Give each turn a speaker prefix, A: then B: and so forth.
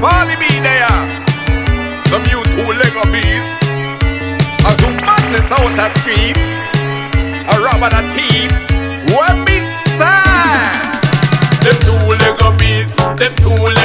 A: Folly be there. Some you two-legged bees. I do madness out the street. A rob and a thief. What me say? Them two-legged bees. Them two-legged